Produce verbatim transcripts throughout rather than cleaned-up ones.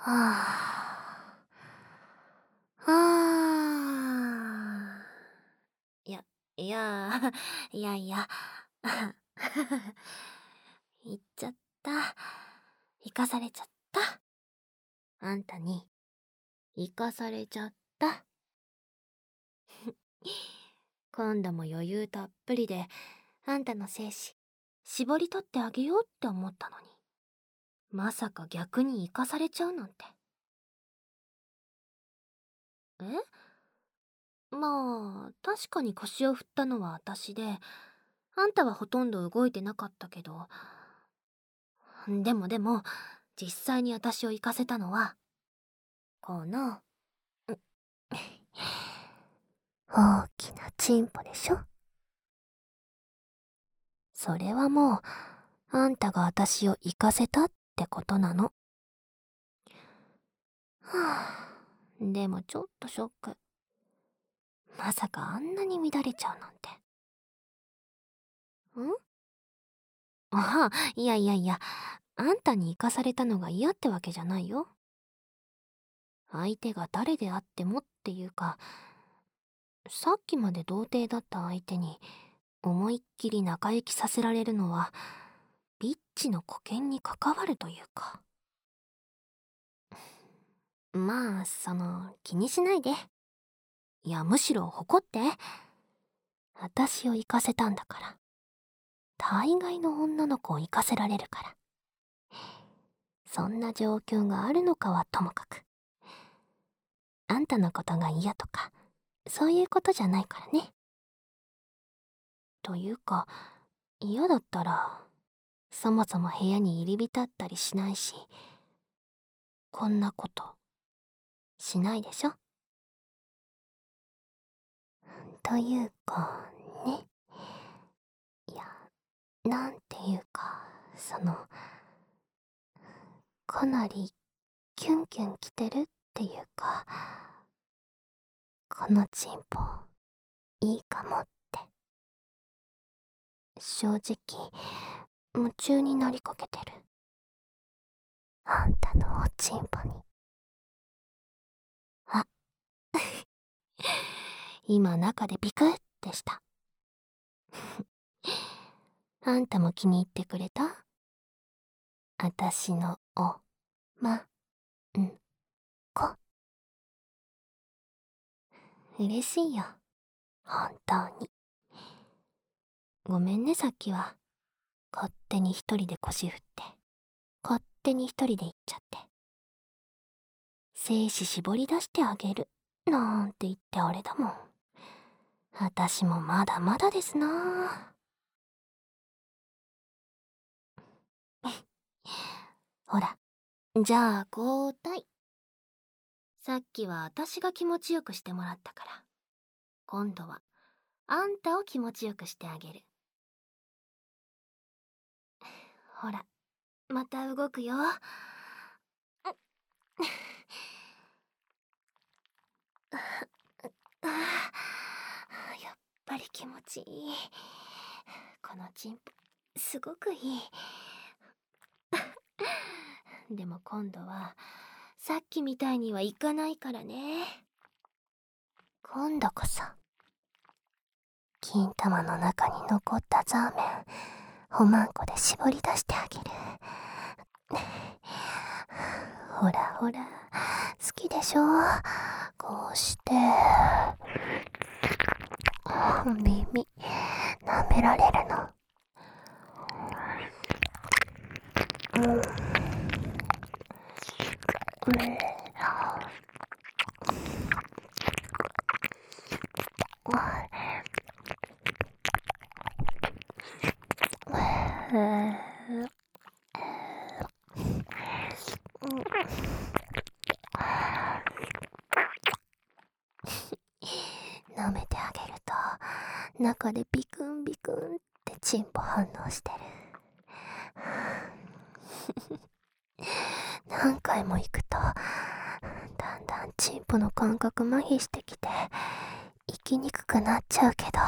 はあ。はあ。いや、いや、いやいや。行っちゃった。行かされちゃった。あんたに、行かされちゃった。今度も余裕たっぷりで、あんたの精子、絞り取ってあげようって思ったのに。まさか逆に行かされちゃうなんて。え？まあ、確かに腰を振ったのは私で、あんたはほとんど動いてなかったけど、でもでも、実際に私を行かせたのは、この、大きなチンポでしょ？それはもう、あんたが私を行かせたってことなの。はあ、でもちょっとショック。まさかあんなに乱れちゃうなんて。ん？ああ、いやいやいや、あんたに行かされたのが嫌ってわけじゃないよ。相手が誰であってもっていうか、さっきまで童貞だった相手に思いっきり仲良きさせられるのは、ビッチの保険に関わるというか。まあ、その、気にしないで。いや、むしろ誇って。私を行かせたんだから。大概の女の子を行かせられるから。そんな状況があるのかはともかく。あんたのことが嫌とか、そういうことじゃないからね。というか、嫌だったら、そもそも部屋に入り浸ったりしないし、こんなこと、しないでしょ？というか、ね。いや、なんていうか、その、かなり、キュンキュンきてるっていうか、このチンポ、いいかもって。正直、夢中になりかけてる。あんたのおちんぽに。あ、今中でビクってした。あんたも気に入ってくれた？あたしのお、ま、ん、こ。嬉しいよ。本当に。ごめんね、さっきは。勝手に一人で腰振って。勝手に一人で行っちゃって。精子絞り出してあげる。なんて言ってあれだもん。あたしもまだまだですなぁ。ほら、じゃあ交代。さっきはあたしが気持ちよくしてもらったから。今度は、あんたを気持ちよくしてあげる。ほら、また動くよ。やっぱり気持ちいい。このチンポ、すごくいい。でも今度は、さっきみたいにはいかないからね。今度こそ、金玉の中に残ったザーメン、おまんこで絞り出してあげる。ほらほら、好きでしょ？こうして、耳、舐められるの。うん。うん。舐めてあげると中でビクンビクンってチンポ反応してる。何回も行くとだんだんチンポの感覚麻痺してきて行きにくくなっちゃうけど、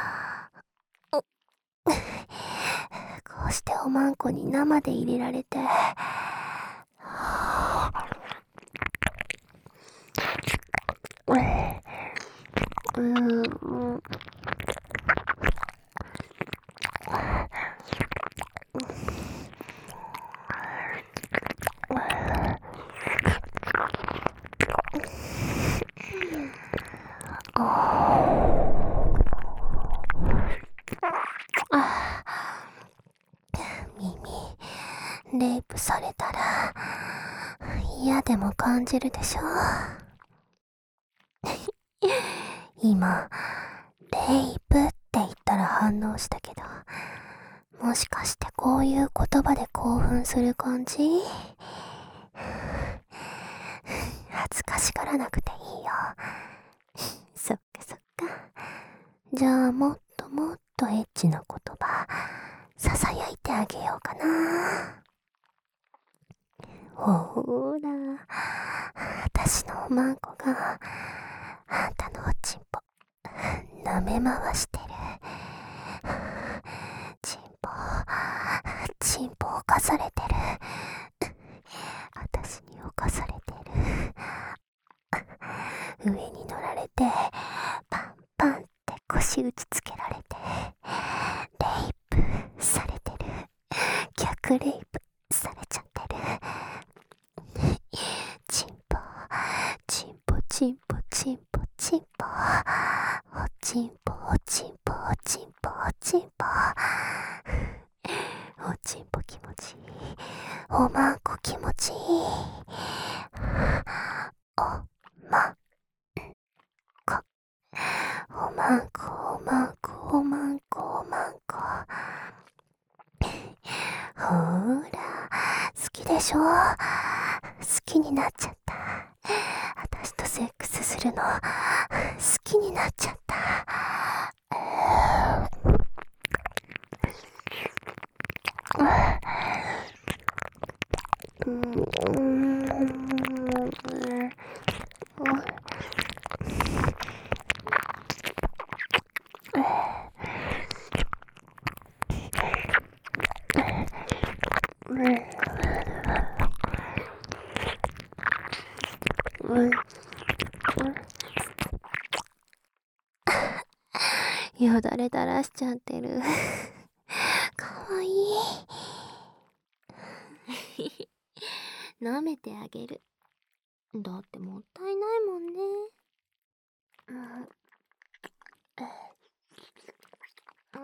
こうしておまんこに生で入れられてうん。耳、レイプされたら嫌でも感じるでしょ。今、レイプって言ったら反応したけど、もしかしてこういう言葉で興奮する感じ？恥ずかしがらなくていいよ。そっかそっか。じゃあもっともっとエッチな言葉、ささやいてあげようかな。ほーら、私のおまんこがあんたのおちんぽ舐め回してる。チンポ、チンポ犯されてる。私に犯されてる。上に乗られてパンパンって腰打ちつけられてレイプされてる。逆レイプされちゃってる。チンポ、チンポチンポチンポチンポ、おちんぽおちんぽおちんぽおちんぽ、おちんぽ気持ちいい。おまんこ気持ちいい。おまんこ、おまんこおまんこおまんこおまんこ。ほーら、好きでしょ。好きになっちゃった。私とセックスするの好きになっちゃった。うん、よだれ垂らしちゃってる。かわいい。舐めてあげる。だってもったいないもんね。うん。うん。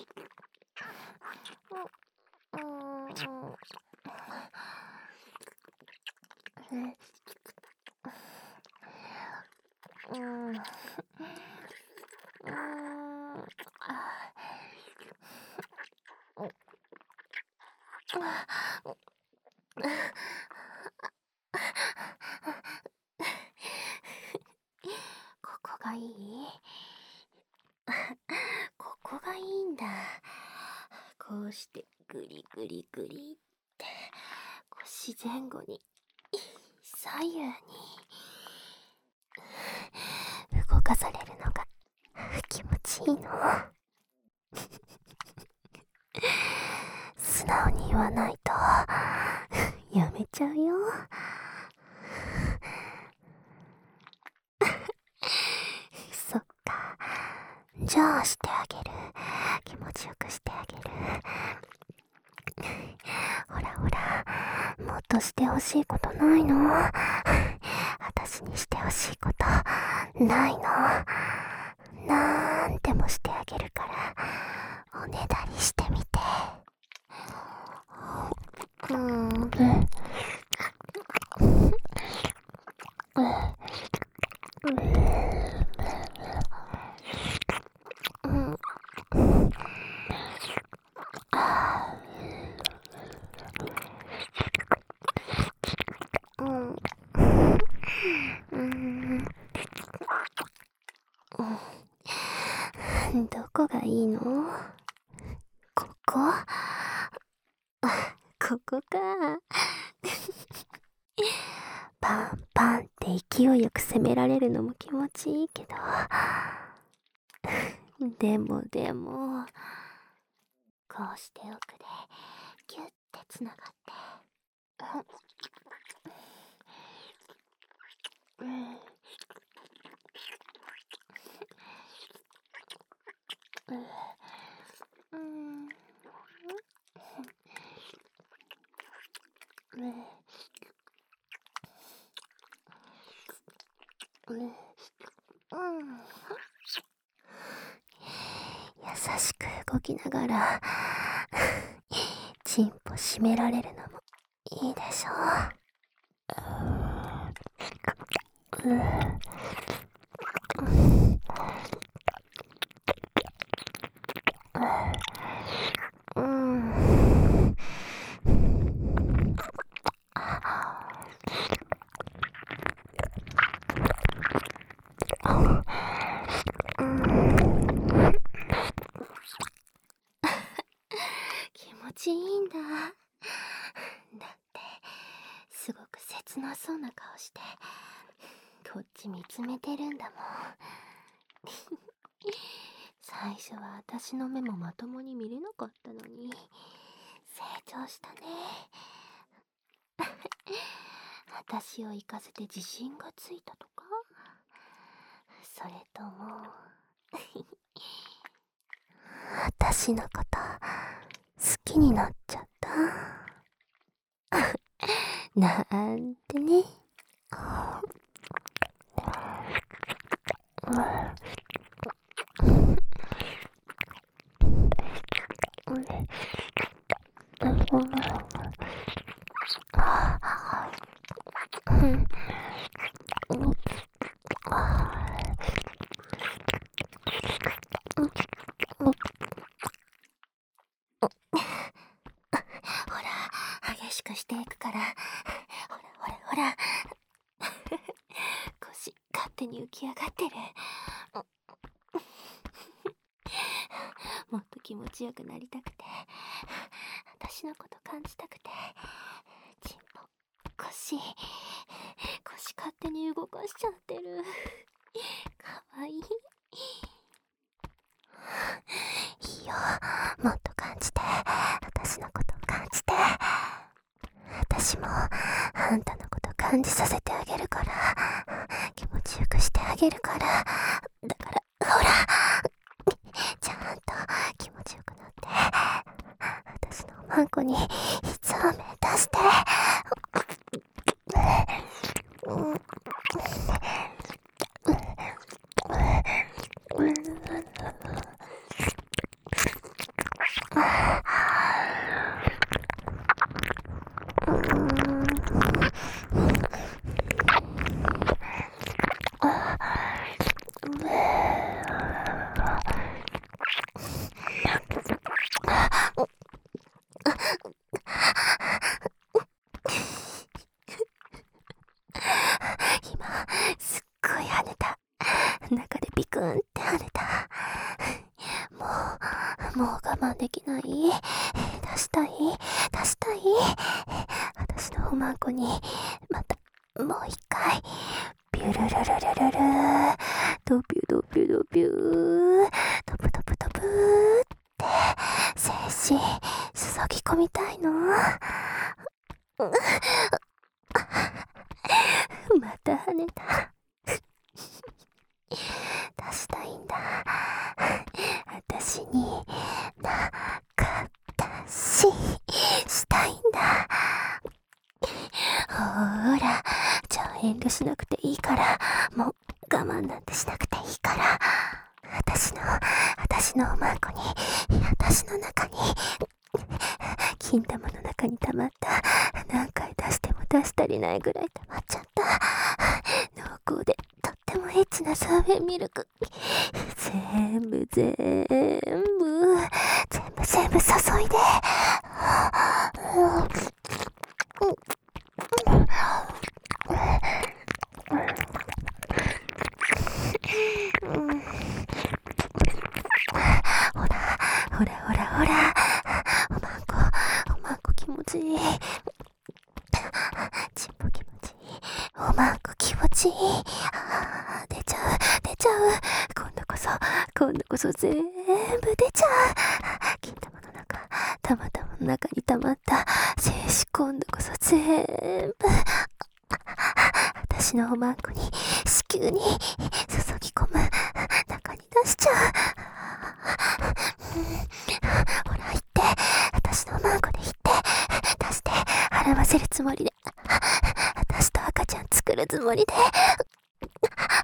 うん。うん。ここがいい？ここがいいんだ。こうしてグリグリグリって腰前後に左右に動かされるのが気持ちいいの。素直に言わないとやめちゃうよ。そっか。じゃあしてあげる。気持ちよくしてあげる。ほらほら、もっとしてほしいことないの？私にしてほしいことないの？なんでもしてあげるから、おねだりしてみて。うん。うん。どこがいいの？ここ？ここか。パンパンって勢いよく攻められるのも気持ちいいけど、でもでもこうして奥でギュッてつながって、うん、 うん、優しく動きながらチンポ締められるのもいいでしょう。うんうん、気持ちいいんだ。だってすごく切なそうな顔してこっち見つめてるんだもん。最初は私の目もまともに見れなかったのに成長したね。私を行かせて自信がついたとか、それとも私のこと好きになっちゃったなんてね。ほら激しくしていくから、ほらほらほら腰勝手に浮き上がってる。もっと気持ちよくなりたくて、私のこと感じたくて、チンポ腰腰勝手に動かしちゃってる。かわいい。いいよ、もっと感じて、私のこと感じて。私もあんたのこと感じさせてあげるから、気持ちよくしてあげるから。だからほら、ちゃんと気持ちよくなって、私のおまんこにそうめ出して。今すっごい跳ねた。中でビクンって跳ねた。もうもう我慢できない。出したい出したい。私のおまんこにまたもう一回ビュルルルルルルドビュドビュドビュドブドブドブって精子注ぎ込みたいの。また跳ねた。出したいんだ。私になかったししたいんだ。ほら、じゃあ遠慮しなくていいから、もう我慢なんてしなくていいから、私の私のおまんこに、私の中に、金玉の中に溜まった、何回出しても出し足りないぐらい溜まっちゃった濃厚でとってもエッチなサーフェンミルク、全部全部全部全部注いで、ほらほらほらほら、おまんこおまんこ気持ちいい。ちんぽ気持ちいい。おまんこ気持ちいい。あー出ちゃう出ちゃう。今度こそ今度こそ全部出ちゃう。金玉の中、たまたまの中に溜まった精子、今度こそ全部私のおまんこに子宮に注ぎ込む。中に出しちゃう。ほら行って、私のおまんこで行って出して、払わせるつもりで、私と赤ちゃん作るつもりで、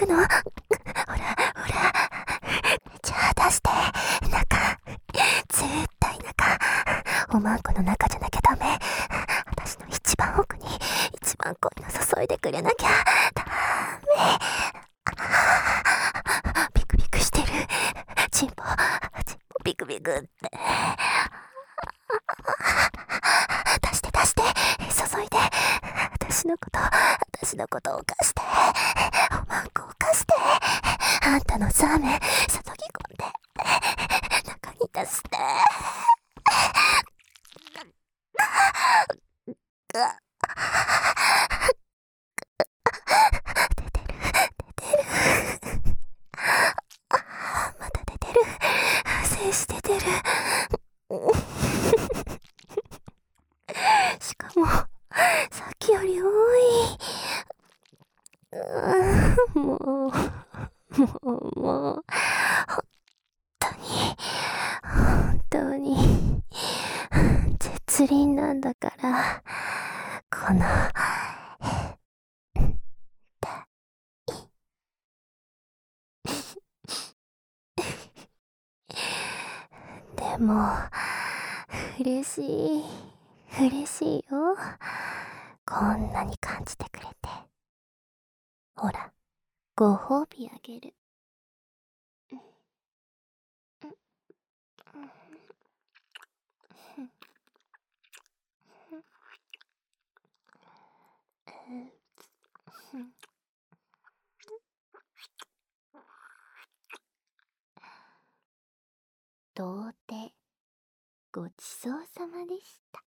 くの？ほらほら、じゃあ出して。中、絶対中。おまんこの中じゃなきゃダメ。私の一番奥に一番濃いの注いでくれなきゃダメ。ビクビクしてる。チンポ、チンポビクビクって。出して出して、注いで。私のこと、私のことを貸して。おまんこを貸して。あんたのザーメン、注ぎ込んで。中に出して。出てる、出てる。まだ出てる。精子出てる。しかも、さっきより多い。うーん、もう、もう、もう、本当に、本当に、絶倫なんだから、この、でも、嬉しい、嬉しいよ。こんなに感じてくれて。ほら、ご褒美あげる。到底ごちそうさまでした。